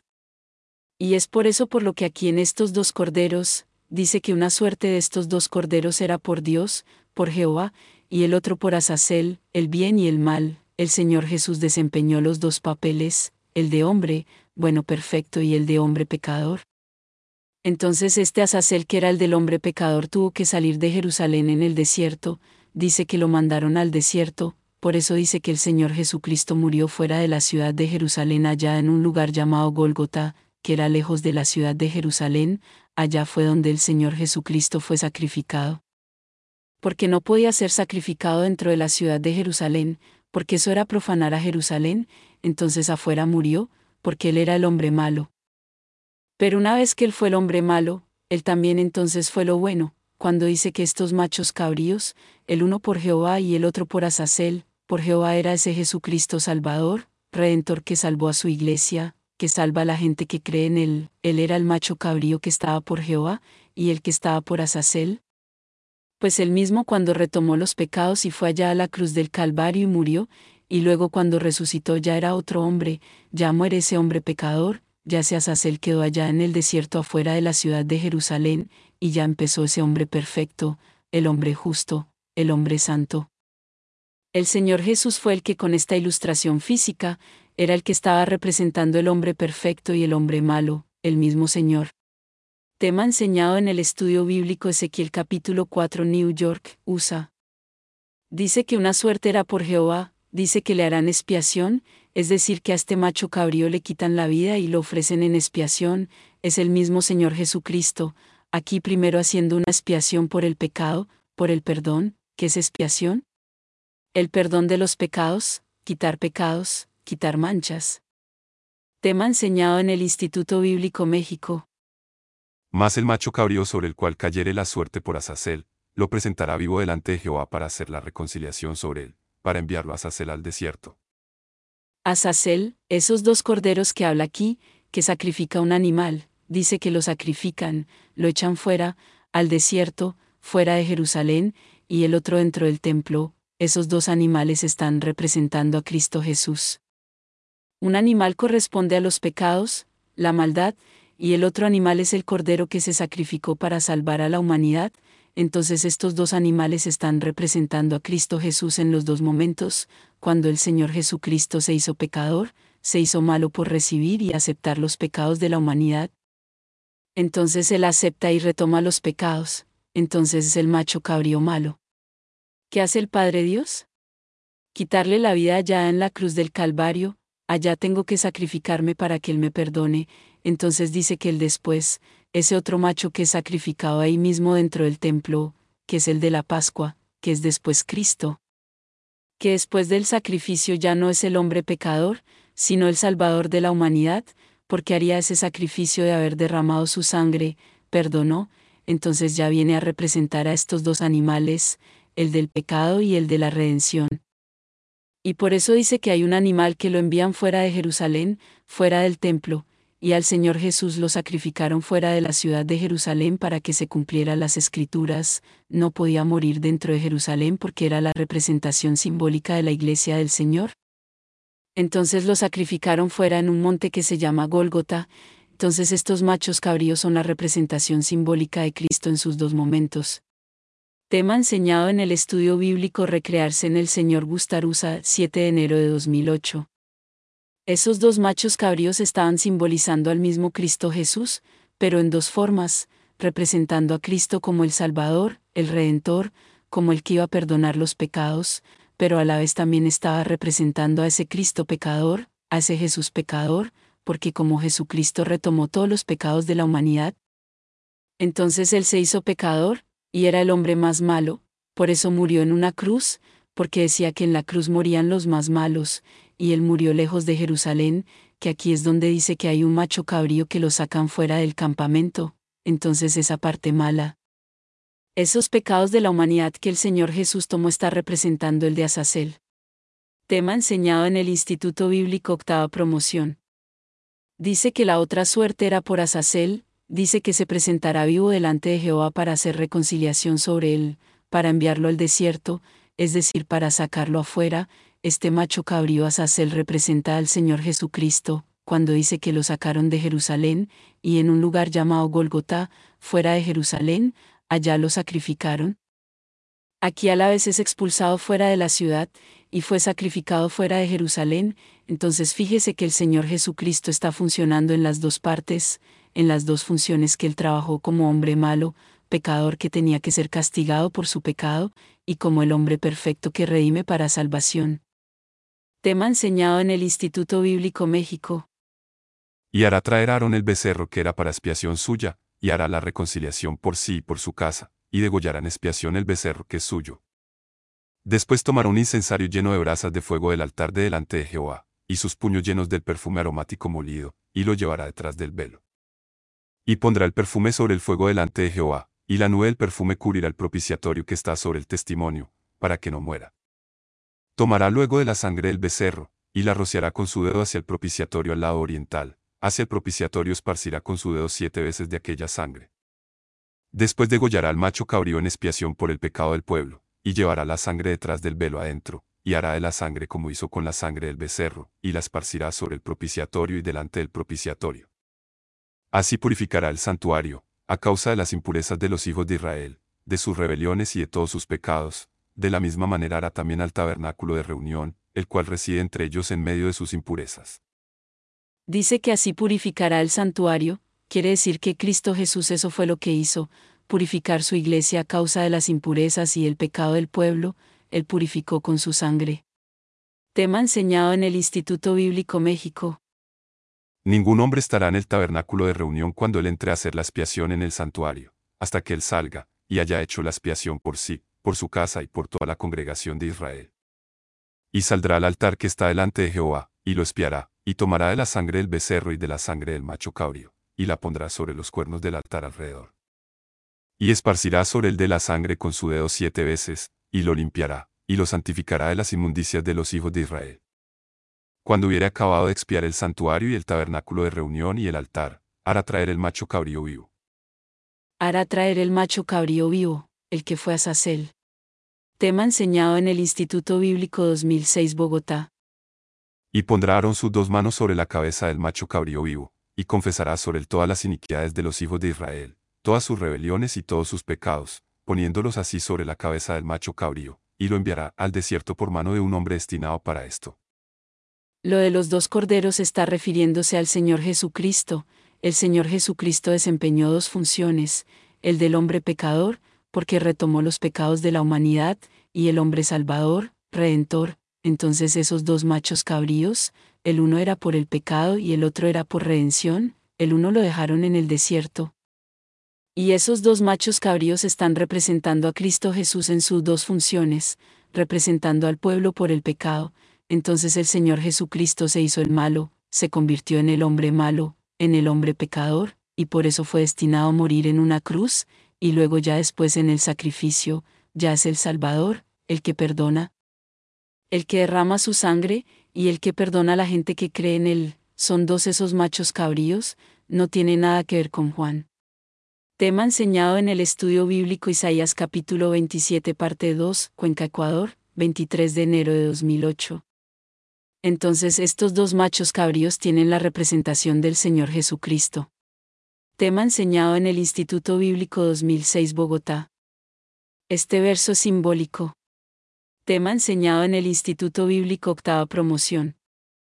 Y es por eso por lo que aquí en estos 2 corderos, dice que una suerte de estos 2 corderos era por Dios, por Jehová, y el otro por Azazel, el bien y el mal. El Señor Jesús desempeñó los 2 papeles, el de hombre, bueno perfecto y el de hombre pecador. Entonces este Azazel que era el del hombre pecador tuvo que salir de Jerusalén en el desierto, dice que lo mandaron al desierto, por eso dice que el Señor Jesucristo murió fuera de la ciudad de Jerusalén allá en un lugar llamado Gólgota, que era lejos de la ciudad de Jerusalén, allá fue donde el Señor Jesucristo fue sacrificado. Porque no podía ser sacrificado dentro de la ciudad de Jerusalén, porque eso era profanar a Jerusalén, entonces afuera murió, porque él era el hombre malo. Pero una vez que él fue el hombre malo, él también entonces fue lo bueno, cuando dice que estos machos cabríos, el uno por Jehová y el otro por Azazel, por Jehová era ese Jesucristo Salvador, Redentor que salvó a su iglesia, que salva a la gente que cree en él era el macho cabrío que estaba por Jehová, y el que estaba por Azazel. Pues él mismo cuando retomó los pecados y fue allá a la cruz del Calvario y murió, y luego cuando resucitó ya era otro hombre, ya muere ese hombre pecador, ya se Azazel quedó allá en el desierto afuera de la ciudad de Jerusalén, y ya empezó ese hombre perfecto, el hombre justo, el hombre santo. El Señor Jesús fue el que con esta ilustración física, era el que estaba representando el hombre perfecto y el hombre malo, el mismo Señor. Tema enseñado en el estudio bíblico Ezequiel capítulo 4 New York, USA. Dice que una suerte era por Jehová, dice que le harán expiación, es decir que a este macho cabrío le quitan la vida y lo ofrecen en expiación, es el mismo Señor Jesucristo, aquí primero haciendo una expiación por el pecado, por el perdón, ¿qué es expiación? El perdón de los pecados, quitar manchas. Tema enseñado en el Instituto Bíblico México. Mas el macho cabrío sobre el cual cayere la suerte por Azazel, lo presentará vivo delante de Jehová para hacer la reconciliación sobre él, para enviarlo a Azazel al desierto. Azazel, esos 2 corderos que habla aquí, que sacrifica un animal, dice que lo sacrifican, lo echan fuera, al desierto, fuera de Jerusalén, y el otro dentro del templo, esos 2 animales están representando a Cristo Jesús. Un animal corresponde a los pecados, la maldad, y el otro animal es el cordero que se sacrificó para salvar a la humanidad, Entonces estos dos animales están representando a Cristo Jesús en los dos momentos, cuando el Señor Jesucristo se hizo pecador, se hizo malo por recibir y aceptar los pecados de la humanidad. Entonces Él acepta y retoma los pecados, entonces es el macho cabrío malo. ¿Qué hace el Padre Dios? Quitarle la vida allá en la cruz del Calvario, allá tengo que sacrificarme para que Él me perdone, entonces dice que Él después, ese otro macho que es sacrificado ahí mismo dentro del templo, que es el de la Pascua, que es después Cristo. Que después del sacrificio ya no es el hombre pecador, sino el Salvador de la humanidad, porque haría ese sacrificio de haber derramado su sangre, perdonó, entonces ya viene a representar a estos dos animales, el del pecado y el de la redención. Y por eso dice que hay un animal que lo envían fuera de Jerusalén, fuera del templo, y al Señor Jesús lo sacrificaron fuera de la ciudad de Jerusalén para que se cumpliera las Escrituras, no podía morir dentro de Jerusalén porque era la representación simbólica de la iglesia del Señor. Entonces lo sacrificaron fuera en un monte que se llama Gólgota, entonces estos machos cabríos son la representación simbólica de Cristo en sus dos momentos. Tema enseñado en el estudio bíblico Recrearse en el Señor Gustarusa, 7 de enero de 2008. Esos dos machos cabríos estaban simbolizando al mismo Cristo Jesús, pero en dos formas, representando a Cristo como el Salvador, el Redentor, como el que iba a perdonar los pecados, pero a la vez también estaba representando a ese Cristo pecador, a ese Jesús pecador, porque como Jesucristo retomó todos los pecados de la humanidad, entonces Él se hizo pecador, y era el hombre más malo, por eso murió en una cruz, porque decía que en la cruz morían los más malos, y Él murió lejos de Jerusalén, que aquí es donde dice que hay un macho cabrío que lo sacan fuera del campamento, entonces esa parte mala. Esos pecados de la humanidad que el Señor Jesús tomó está representando el de Azazel. Tema enseñado en el Instituto Bíblico Octava Promoción. Dice que la otra suerte era por Azazel, dice que se presentará vivo delante de Jehová para hacer reconciliación sobre él, para enviarlo al desierto, es decir, para sacarlo afuera. Este macho cabrío Azazel representa al Señor Jesucristo, cuando dice que lo sacaron de Jerusalén, y en un lugar llamado Gólgota, fuera de Jerusalén, allá lo sacrificaron. Aquí a la vez es expulsado fuera de la ciudad, y fue sacrificado fuera de Jerusalén, entonces fíjese que el Señor Jesucristo está funcionando en las dos partes, en las dos funciones que Él trabajó como hombre malo, pecador que tenía que ser castigado por su pecado, y como el hombre perfecto que redime para salvación. Tema enseñado en el Instituto Bíblico México. Y hará traer a Aarón el becerro que era para expiación suya, y hará la reconciliación por sí y por su casa, y degollará en expiación el becerro que es suyo. Después tomará un incensario lleno de brasas de fuego del altar de delante de Jehová, y sus puños llenos del perfume aromático molido, y lo llevará detrás del velo. Y pondrá el perfume sobre el fuego delante de Jehová, y la nube del perfume cubrirá el propiciatorio que está sobre el testimonio, para que no muera. Tomará luego de la sangre del becerro, y la rociará con su dedo hacia el propiciatorio al lado oriental, hacia el propiciatorio esparcirá con su dedo 7 veces de aquella sangre. Después degollará al macho cabrío en expiación por el pecado del pueblo, y llevará la sangre detrás del velo adentro, y hará de la sangre como hizo con la sangre del becerro, y la esparcirá sobre el propiciatorio y delante del propiciatorio. Así purificará el santuario, a causa de las impurezas de los hijos de Israel, de sus rebeliones y de todos sus pecados. De la misma manera hará también al tabernáculo de reunión, el cual reside entre ellos en medio de sus impurezas. Dice que así purificará el santuario, quiere decir que Cristo Jesús eso fue lo que hizo, purificar su iglesia a causa de las impurezas y el pecado del pueblo, Él purificó con su sangre. Tema enseñado en el Instituto Bíblico México. Ningún hombre estará en el tabernáculo de reunión cuando él entre a hacer la expiación en el santuario, hasta que él salga, y haya hecho la expiación por sí, por su casa y por toda la congregación de Israel. Y saldrá al altar que está delante de Jehová, y lo espiará, y tomará de la sangre del becerro y de la sangre del macho cabrío, y la pondrá sobre los cuernos del altar alrededor. Y esparcirá sobre él de la sangre con su dedo 7 veces, y lo limpiará, y lo santificará de las inmundicias de los hijos de Israel. Cuando hubiere acabado de expiar el santuario y el tabernáculo de reunión y el altar, hará traer el macho cabrío vivo. Hará traer el macho cabrío vivo, el que fue Azazel. Tema enseñado en el Instituto Bíblico 2006 Bogotá. Y pondrá Aarón sus 2 manos sobre la cabeza del macho cabrío vivo, y confesará sobre él todas las iniquidades de los hijos de Israel, todas sus rebeliones y todos sus pecados, poniéndolos así sobre la cabeza del macho cabrío, y lo enviará al desierto por mano de un hombre destinado para esto. Lo de los dos corderos está refiriéndose al Señor Jesucristo. El Señor Jesucristo desempeñó dos funciones, el del hombre pecador, porque retomó los pecados de la humanidad, y el hombre salvador, redentor. Entonces esos dos machos cabríos, el uno era por el pecado y el otro era por redención, el uno lo dejaron en el desierto. Y esos dos machos cabríos están representando a Cristo Jesús en sus dos funciones, representando al pueblo por el pecado. Entonces el Señor Jesucristo se hizo el malo, se convirtió en el hombre malo, en el hombre pecador, y por eso fue destinado a morir en una cruz, y luego ya después en el sacrificio, ya es el Salvador, el que perdona, el que derrama su sangre, y el que perdona a la gente que cree en él. Son dos esos machos cabríos, no tiene nada que ver con Juan. Tema enseñado en el estudio bíblico Isaías capítulo 27 parte 2, Cuenca, Ecuador, 23 de enero de 2008. Entonces estos dos machos cabríos tienen la representación del Señor Jesucristo. Tema enseñado en el Instituto Bíblico 2006 Bogotá. Este verso es simbólico. Tema enseñado en el Instituto Bíblico Octava Promoción.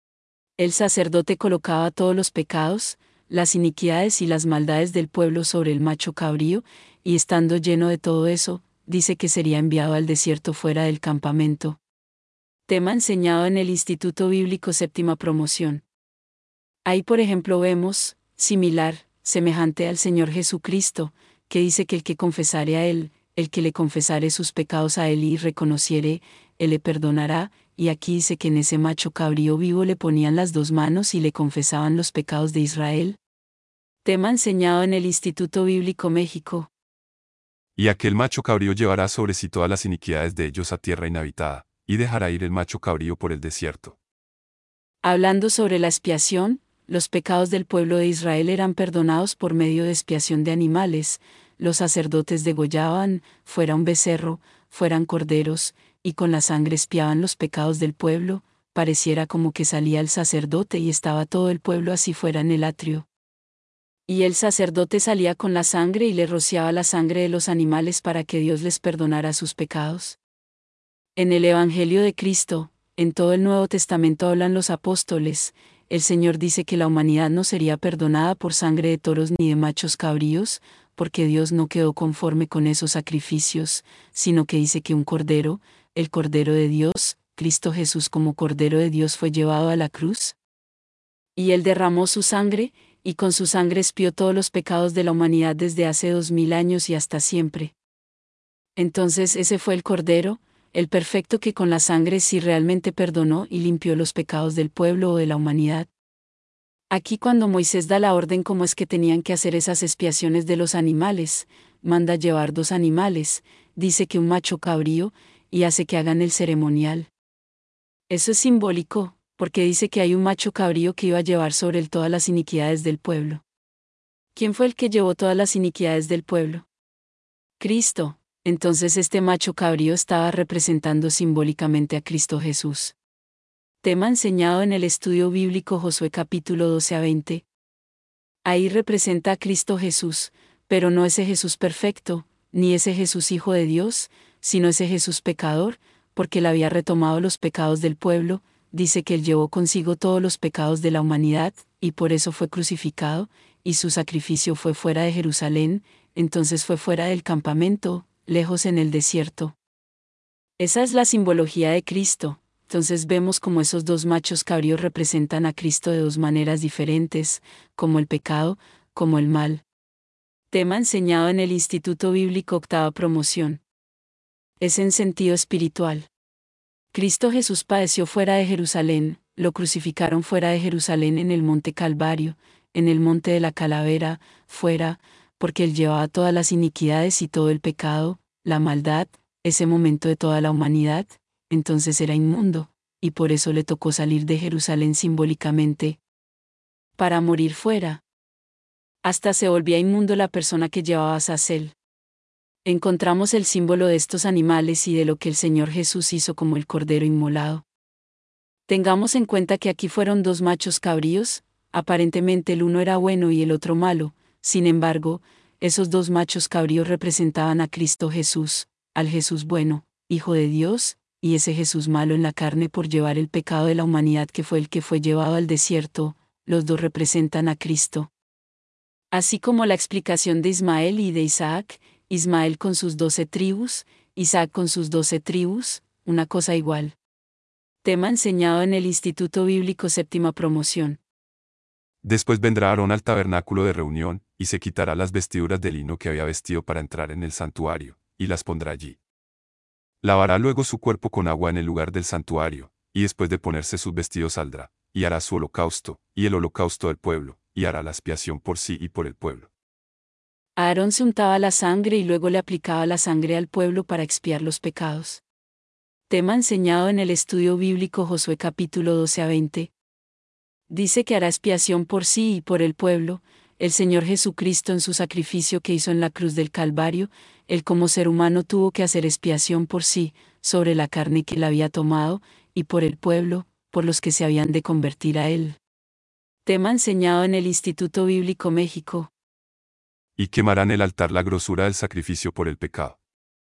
El sacerdote colocaba todos los pecados, las iniquidades y las maldades del pueblo sobre el macho cabrío, y estando lleno de todo eso, dice que sería enviado al desierto fuera del campamento. Tema enseñado en el Instituto Bíblico Séptima Promoción. Ahí por ejemplo vemos, similar, semejante al Señor Jesucristo, que dice que el que confesare a Él, el que le confesare sus pecados a Él y reconociere, Él le perdonará, y aquí dice que en ese macho cabrío vivo le ponían las dos manos y le confesaban los pecados de Israel. Tema enseñado en el Instituto Bíblico México. Y aquel macho cabrío llevará sobre sí todas las iniquidades de ellos a tierra inhabitada, y dejará ir el macho cabrío por el desierto. Hablando sobre la expiación, los pecados del pueblo de Israel eran perdonados por medio de expiación de animales. Los sacerdotes degollaban, fuera un becerro, fueran corderos, y con la sangre expiaban los pecados del pueblo. Pareciera como que salía el sacerdote y estaba todo el pueblo así fuera en el atrio. Y el sacerdote salía con la sangre y le rociaba la sangre de los animales para que Dios les perdonara sus pecados. En el Evangelio de Cristo, en todo el Nuevo Testamento hablan los apóstoles, el Señor dice que la humanidad no sería perdonada por sangre de toros ni de machos cabríos, porque Dios no quedó conforme con esos sacrificios, sino que dice que un cordero, el Cordero de Dios, Cristo Jesús como Cordero de Dios fue llevado a la cruz. Y Él derramó su sangre, y con su sangre expió todos los pecados de la humanidad desde hace 2000 años y hasta siempre. Entonces ese fue el Cordero, el perfecto que con la sangre sí realmente perdonó y limpió los pecados del pueblo o de la humanidad. Aquí cuando Moisés da la orden cómo es que tenían que hacer esas expiaciones de los animales, manda llevar 2 animales, dice que un macho cabrío, y hace que hagan el ceremonial. Eso es simbólico, porque dice que hay un macho cabrío que iba a llevar sobre él todas las iniquidades del pueblo. ¿Quién fue el que llevó todas las iniquidades del pueblo? Cristo. Entonces este macho cabrío estaba representando simbólicamente a Cristo Jesús. Tema enseñado en el estudio bíblico Josué capítulo 12 a 20. Ahí representa a Cristo Jesús, pero no ese Jesús perfecto, ni ese Jesús hijo de Dios, sino ese Jesús pecador, porque él había retomado los pecados del pueblo, dice que él llevó consigo todos los pecados de la humanidad, y por eso fue crucificado, y su sacrificio fue fuera de Jerusalén, entonces fue fuera del campamento, lejos en el desierto. Esa es la simbología de Cristo. Entonces vemos como esos 2 machos cabríos representan a Cristo de 2 maneras diferentes, como el pecado, como el mal. Tema enseñado en el Instituto Bíblico Octava Promoción. Es en sentido espiritual. Cristo Jesús padeció fuera de Jerusalén, lo crucificaron fuera de Jerusalén en el monte Calvario, en el monte de la calavera, fuera, porque él llevaba todas las iniquidades y todo el pecado, la maldad, ese momento de toda la humanidad. Entonces era inmundo, y por eso le tocó salir de Jerusalén simbólicamente, para morir fuera. Hasta se volvía inmundo la persona que llevaba Azazel. Encontramos el símbolo de estos animales y de lo que el Señor Jesús hizo como el Cordero inmolado. Tengamos en cuenta que aquí fueron 2 machos cabríos, aparentemente el uno era bueno y el otro malo, sin embargo, esos dos machos cabríos representaban a Cristo Jesús, al Jesús bueno, Hijo de Dios, y ese Jesús malo en la carne por llevar el pecado de la humanidad que fue el que fue llevado al desierto, los dos representan a Cristo. Así como la explicación de Ismael y de Isaac, Ismael con sus 12 tribus, Isaac con sus 12 tribus, una cosa igual. Tema enseñado en el Instituto Bíblico Séptima Promoción. Después vendrá Aarón al tabernáculo de reunión, y se quitará las vestiduras de lino que había vestido para entrar en el santuario, y las pondrá allí. Lavará luego su cuerpo con agua en el lugar del santuario, y después de ponerse sus vestidos saldrá, y hará su holocausto, y el holocausto del pueblo, y hará la expiación por sí y por el pueblo. Aarón se untaba la sangre y luego le aplicaba la sangre al pueblo para expiar los pecados. Tema enseñado en el estudio bíblico Josué capítulo 12 a 20. Dice que hará expiación por sí y por el pueblo, el Señor Jesucristo en su sacrificio que hizo en la cruz del Calvario, él como ser humano tuvo que hacer expiación por sí, sobre la carne que él había tomado, y por el pueblo, por los que se habían de convertir a él. Tema enseñado en el Instituto Bíblico México. Y quemarán el altar la grosura del sacrificio por el pecado.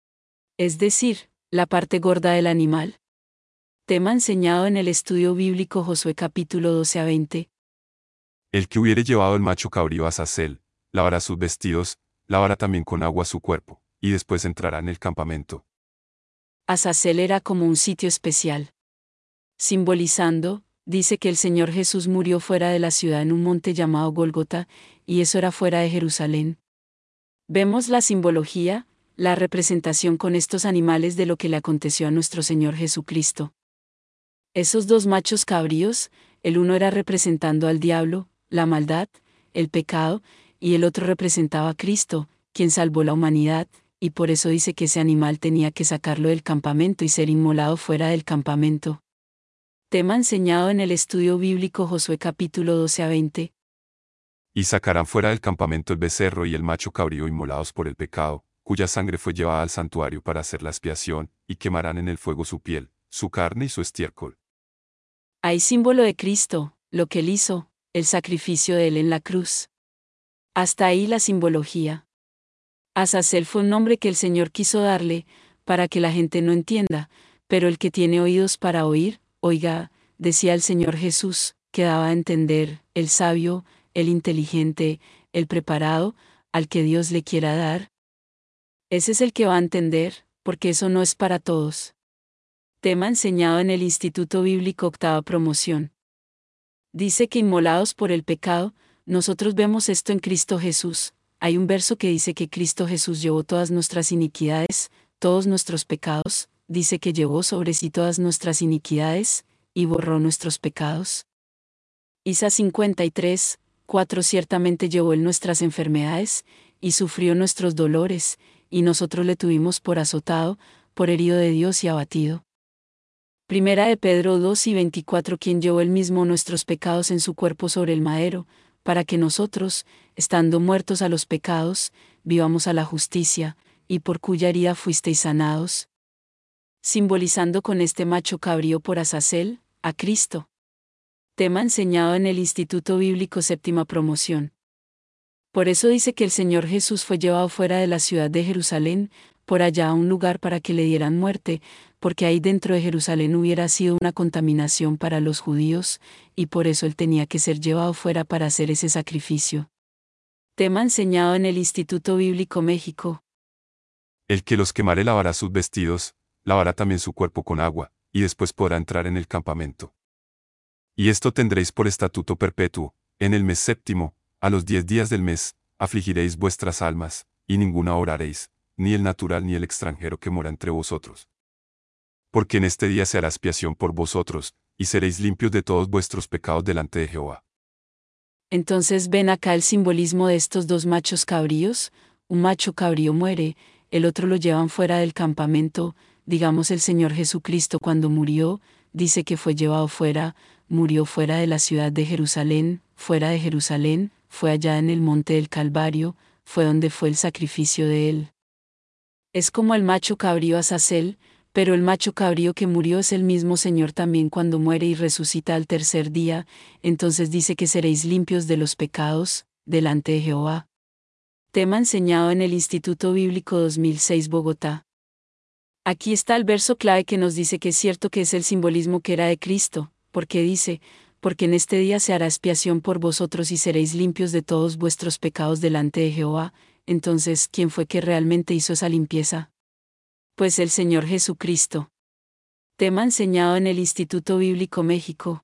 Es decir, la parte gorda del animal. Tema enseñado en el estudio bíblico Josué capítulo 12 a 20. El que hubiere llevado el macho cabrío a Azazel, lavará sus vestidos, lavará también con agua su cuerpo, y después entrará en el campamento. Azazel era como un sitio especial. Simbolizando, dice que el Señor Jesús murió fuera de la ciudad en un monte llamado Gólgota, y eso era fuera de Jerusalén. Vemos la simbología, la representación con estos animales de lo que le aconteció a nuestro Señor Jesucristo. Esos dos machos cabríos, el uno era representando al diablo, la maldad, el pecado, y el otro representaba a Cristo, quien salvó la humanidad, y por eso dice que ese animal tenía que sacarlo del campamento y ser inmolado fuera del campamento. Tema enseñado en el estudio bíblico Josué capítulo 12 a 20. Y sacarán fuera del campamento el becerro y el macho cabrío inmolados por el pecado, cuya sangre fue llevada al santuario para hacer la expiación, y quemarán en el fuego su piel, su carne y su estiércol. Hay símbolo de Cristo, lo que él hizo, el sacrificio de él en la cruz. Hasta ahí la simbología. Azazel fue un nombre que el Señor quiso darle, para que la gente no entienda, pero el que tiene oídos para oír, oiga, decía el Señor Jesús, que daba a entender, el sabio, el inteligente, el preparado, al que Dios le quiera dar. Ese es el que va a entender, porque eso no es para todos. Tema enseñado en el Instituto Bíblico Octava Promoción. Dice que inmolados por el pecado, nosotros vemos esto en Cristo Jesús. Hay un verso que dice que Cristo Jesús llevó todas nuestras iniquidades, todos nuestros pecados, dice que llevó sobre sí todas nuestras iniquidades, y borró nuestros pecados. Isaías 53, 4 ciertamente llevó él nuestras enfermedades, y sufrió nuestros dolores, y nosotros le tuvimos por azotado, por herido de Dios y abatido. Primera de Pedro 2 y 24 quien llevó él mismo nuestros pecados en su cuerpo sobre el madero, para que nosotros, estando muertos a los pecados, vivamos a la justicia, y por cuya herida fuisteis sanados. Simbolizando con este macho cabrío por Azazel, a Cristo. Tema enseñado en el Instituto Bíblico Séptima Promoción. Por eso dice que el Señor Jesús fue llevado fuera de la ciudad de Jerusalén, por allá a un lugar para que le dieran muerte, porque ahí dentro de Jerusalén hubiera sido una contaminación para los judíos, y por eso él tenía que ser llevado fuera para hacer ese sacrificio. Tema enseñado en el Instituto Bíblico México. El que los quemare lavará sus vestidos, lavará también su cuerpo con agua, y después podrá entrar en el campamento. Y esto tendréis por estatuto perpetuo, en el mes séptimo, a los 10 días del mes, afligiréis vuestras almas, y ninguna oraréis, ni el natural ni el extranjero que mora entre vosotros. Porque en este día se hará expiación por vosotros, y seréis limpios de todos vuestros pecados delante de Jehová. Entonces ven acá el simbolismo de estos dos machos cabríos, un macho cabrío muere, el otro lo llevan fuera del campamento, digamos el Señor Jesucristo cuando murió, dice que fue llevado fuera, murió fuera de la ciudad de Jerusalén, fue allá en el monte del Calvario, fue donde fue el sacrificio de él. Es como el macho cabrío Azazel, pero el macho cabrío que murió es el mismo Señor también cuando muere y resucita al tercer día, entonces dice que seréis limpios de los pecados, delante de Jehová. Tema enseñado en el Instituto Bíblico 2006 Bogotá. Aquí está el verso clave que nos dice que es cierto que es el simbolismo que era de Cristo, porque dice, porque en este día se hará expiación por vosotros y seréis limpios de todos vuestros pecados delante de Jehová. Entonces, ¿quién fue que realmente hizo esa limpieza? Pues el Señor Jesucristo. Tema enseñado en el Instituto Bíblico México.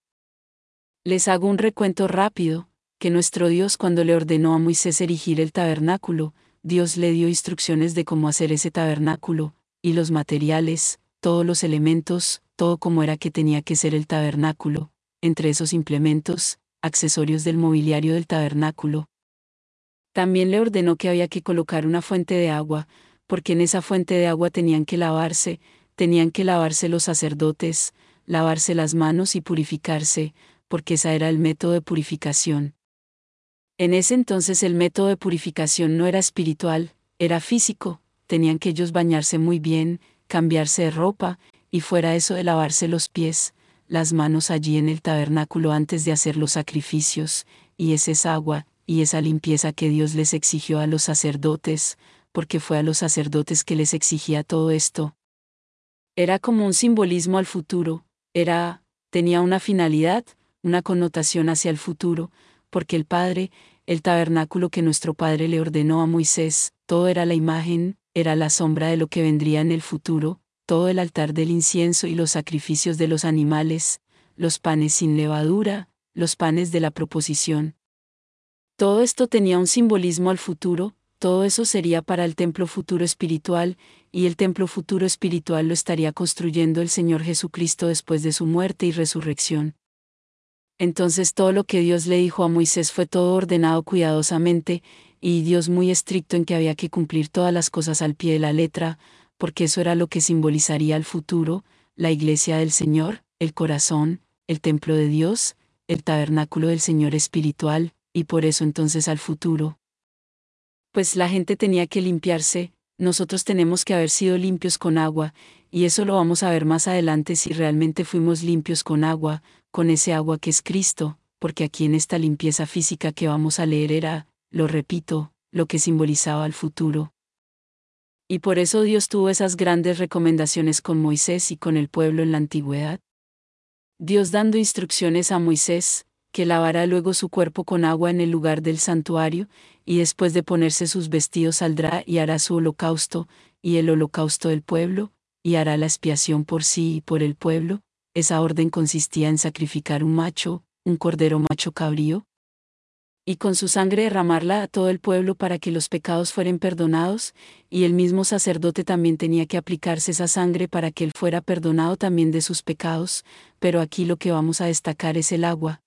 Les hago un recuento rápido, que nuestro Dios cuando le ordenó a Moisés erigir el tabernáculo, Dios le dio instrucciones de cómo hacer ese tabernáculo, y los materiales, todos los elementos, todo como era que tenía que ser el tabernáculo, entre esos implementos, accesorios del mobiliario del tabernáculo. También le ordenó que había que colocar una fuente de agua, porque en esa fuente de agua tenían que lavarse los sacerdotes, lavarse las manos y purificarse, porque ese era el método de purificación. En ese entonces el método de purificación no era espiritual, era físico, tenían que ellos bañarse muy bien, cambiarse de ropa, y fuera eso de lavarse los pies, las manos allí en el tabernáculo antes de hacer los sacrificios, y es esa agua, y esa limpieza que Dios les exigió a los sacerdotes, porque fue a los sacerdotes que les exigía todo esto. Era como un simbolismo al futuro, tenía una finalidad, una connotación hacia el futuro, porque el tabernáculo que nuestro Padre le ordenó a Moisés, todo era la imagen, era la sombra de lo que vendría en el futuro, todo el altar del incienso y los sacrificios de los animales, los panes sin levadura, los panes de la proposición. Todo esto tenía un simbolismo al futuro, todo eso sería para el templo futuro espiritual, y el templo futuro espiritual lo estaría construyendo el Señor Jesucristo después de su muerte y resurrección. Entonces todo lo que Dios le dijo a Moisés fue todo ordenado cuidadosamente, y Dios muy estricto en que había que cumplir todas las cosas al pie de la letra, porque eso era lo que simbolizaría el futuro, la iglesia del Señor, el corazón, el templo de Dios, el tabernáculo del Señor espiritual, y por eso entonces al futuro. Pues la gente tenía que limpiarse, nosotros tenemos que haber sido limpios con agua, y eso lo vamos a ver más adelante si realmente fuimos limpios con agua, con ese agua que es Cristo, porque aquí en esta limpieza física que vamos a leer era, lo repito, lo que simbolizaba el futuro. Y por eso Dios tuvo esas grandes recomendaciones con Moisés y con el pueblo en la antigüedad. Dios dando instrucciones a Moisés, que lavará luego su cuerpo con agua en el lugar del santuario, y después de ponerse sus vestidos saldrá y hará su holocausto, y el holocausto del pueblo, y hará la expiación por sí y por el pueblo. Esa orden consistía en sacrificar un macho, un cordero macho cabrío, y con su sangre derramarla a todo el pueblo para que los pecados fueran perdonados, y el mismo sacerdote también tenía que aplicarse esa sangre para que él fuera perdonado también de sus pecados, pero aquí lo que vamos a destacar es el agua.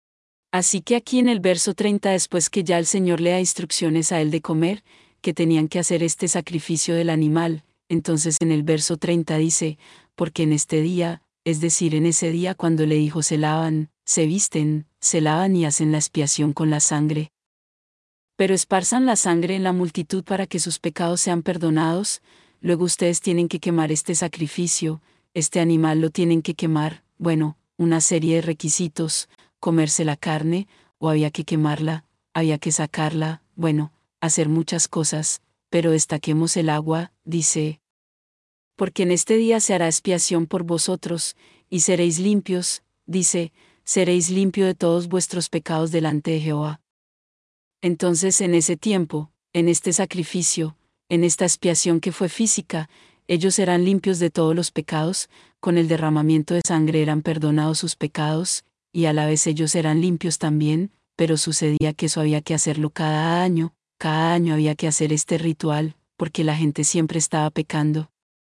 Así que aquí en el verso 30, después que ya el Señor le da instrucciones a él de comer, que tenían que hacer este sacrificio del animal, entonces en el verso 30 dice, porque en este día, es decir, en ese día cuando le dijo se lavan, se visten, se lavan y hacen la expiación con la sangre. Pero esparzan la sangre en la multitud para que sus pecados sean perdonados, luego ustedes tienen que quemar este sacrificio, este animal lo tienen que quemar, bueno, una serie de requisitos, comerse la carne, o había que quemarla, había que sacarla, bueno, hacer muchas cosas, pero destaquemos el agua, dice. Porque en este día se hará expiación por vosotros, y seréis limpios, dice, seréis limpio de todos vuestros pecados delante de Jehová. Entonces en ese tiempo, en este sacrificio, en esta expiación que fue física, ellos serán limpios de todos los pecados, con el derramamiento de sangre eran perdonados sus pecados, y a la vez ellos eran limpios también, pero sucedía que eso había que hacerlo cada año había que hacer este ritual, porque la gente siempre estaba pecando.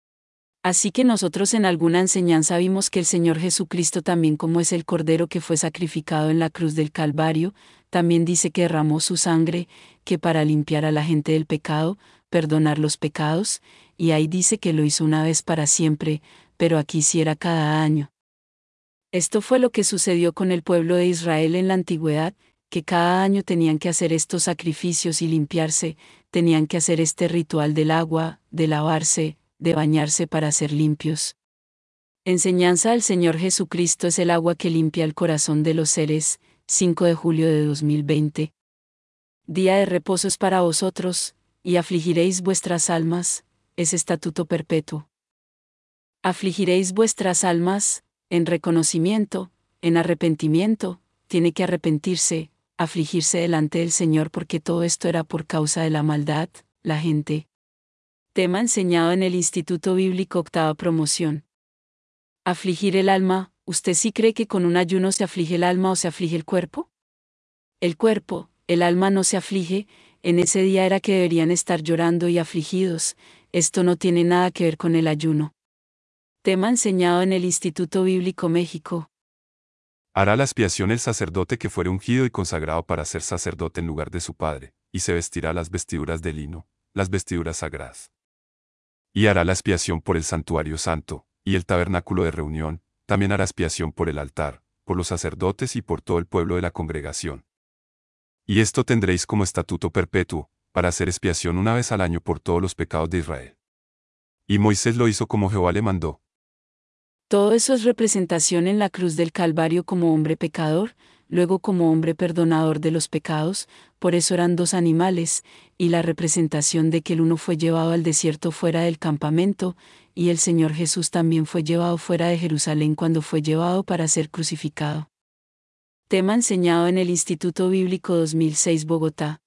Así que nosotros en alguna enseñanza vimos que el Señor Jesucristo también como es el Cordero que fue sacrificado en la cruz del Calvario, también dice que derramó su sangre, que para limpiar a la gente del pecado, perdonar los pecados, y ahí dice que lo hizo una vez para siempre, pero aquí sí era cada año. Esto fue lo que sucedió con el pueblo de Israel en la antigüedad, que cada año tenían que hacer estos sacrificios y limpiarse, tenían que hacer este ritual del agua, de lavarse, de bañarse para ser limpios. Enseñanza del Señor Jesucristo es el agua que limpia el corazón de los seres, 5 de julio de 2020. Día de reposo es para vosotros, y afligiréis vuestras almas, es estatuto perpetuo. Afligiréis vuestras almas, en reconocimiento, en arrepentimiento, tiene que arrepentirse, afligirse delante del Señor porque todo esto era por causa de la maldad, la gente. Tema enseñado en el Instituto Bíblico Octava Promoción. Afligir el alma, ¿usted sí cree que con un ayuno se aflige el alma o se aflige el cuerpo? El cuerpo, el alma no se aflige, en ese día era que deberían estar llorando y afligidos, esto no tiene nada que ver con el ayuno. Tema enseñado en el Instituto Bíblico México. Hará la expiación el sacerdote que fuere ungido y consagrado para ser sacerdote en lugar de su padre, y se vestirá las vestiduras de lino, las vestiduras sagradas. Y hará la expiación por el santuario santo, y el tabernáculo de reunión, también hará expiación por el altar, por los sacerdotes y por todo el pueblo de la congregación. Y esto tendréis como estatuto perpetuo, para hacer expiación una vez al año por todos los pecados de Israel. Y Moisés lo hizo como Jehová le mandó. Todo eso es representación en la cruz del Calvario como hombre pecador, luego como hombre perdonador de los pecados, por eso eran dos animales, y la representación de que el uno fue llevado al desierto fuera del campamento, y el Señor Jesús también fue llevado fuera de Jerusalén cuando fue llevado para ser crucificado. Tema enseñado en el Instituto Bíblico 2006 Bogotá.